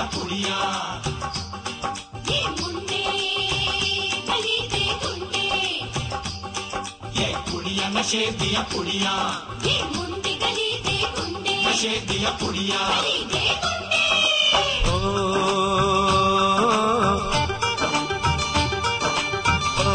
दिया कुड़िया, ये मुंडे गली दे गुंडे, ये कुड़िया नशे दिया कुड़िया, ये मुंडे गली दे गुंडे, नशे दिया कुड़िया। गली दे गुंडे। ओ, ओ,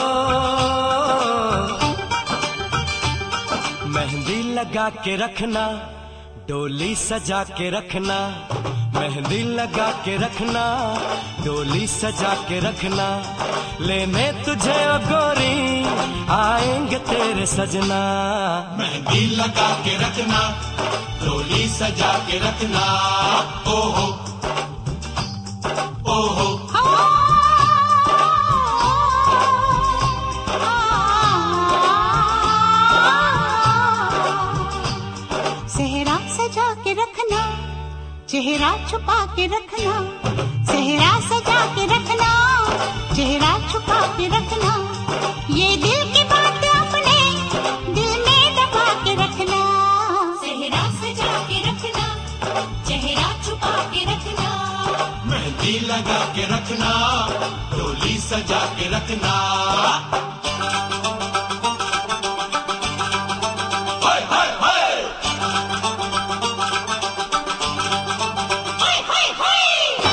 मेहंदी लगा के रखना, डोली सजा के रखना, मेहंदी लगा के रखना, डोली सजा के रखना, लेने तुझे ओ गोरी आएंगे तेरे सजना। मेहंदी लगा के रखना, डोली सजा के रखना, ओहो ओहो। सेहरा सजा के रखना, चेहरा छुपा के रखना, सेहरा सजा के रखना, चेहरा छुपा के रखना, ये दिल की बात अपने दिल में दबा के रखना। सेहरा सजा के रखना, चेहरा छुपा के रखना, मेहंदी लगा के रखना, डोली सजा के रखना। हाय हाय हाय। हाय हाय हाय।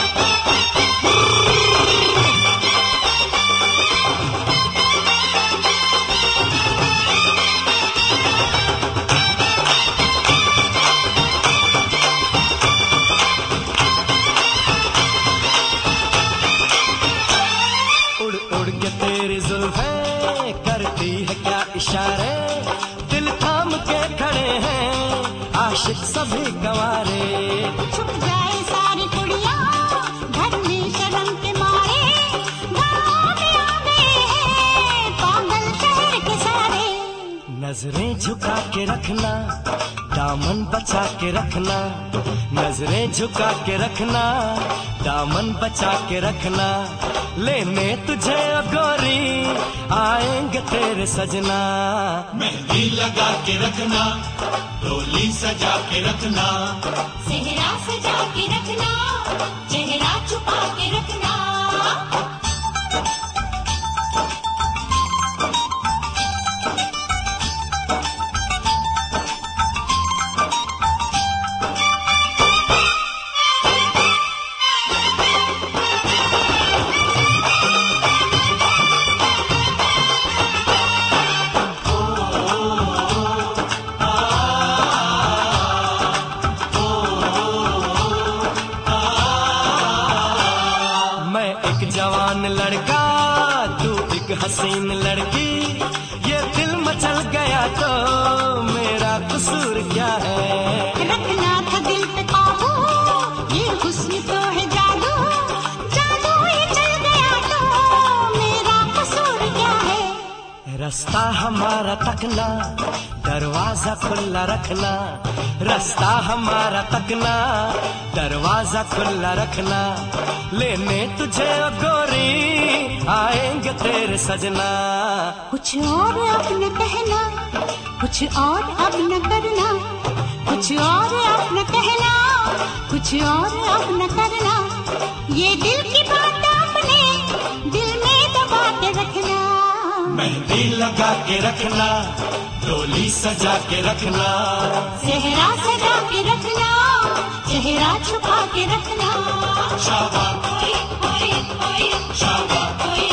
उड़ उड़ के तेरी जुल्फें करती है क्या इशारे, दिल थाम के खड़े हैं आशिक सभी गंवारे। छुप जाए सारी कुड़ियाँ घर में शर्म के मारे, गाँव में आ गए हैं पागल शहर के सारे। नजरें झुका के रखना, दामन बचा के रखना, नजरें झुका के रखना, दामन बचा के रखना, लेने तुझे ओ गोरी आएंगे तेरे सजना। मेहंदी लगा के रखना, डोली सजा के रखना, सेहरा सजा के रखना, चेहरा छुपा के रखना। मैं एक जवान लड़का, तू एक हसीन लड़की, ये दिल मचल गया तो मेरा कसूर क्या है। रखना था दिल पे काबू, ये हुस्न तो है जादू, जादू ये चल गया तो मेरा कसूर क्या है। रास्ता हमारा तकना, दरवाजा खुला रखना, रास्ता हमारा तकना, दरवाजा खुला रखना, लेने तुझे ओ गोरी आएंगे तेरे सजना। कुछ और अब न कहना, कुछ और अब न करना, कुछ और अब न कहना, कुछ और अब न करना, ये दिल की बात अपने दिल में दबा के रखना। मेहंदी लगा के रखना, डोली सजा के रखना, सेहरा सजा के रखना, चेहरा छुपा के रखना। शाबाश ओए ओए ओए, शाबाश ओए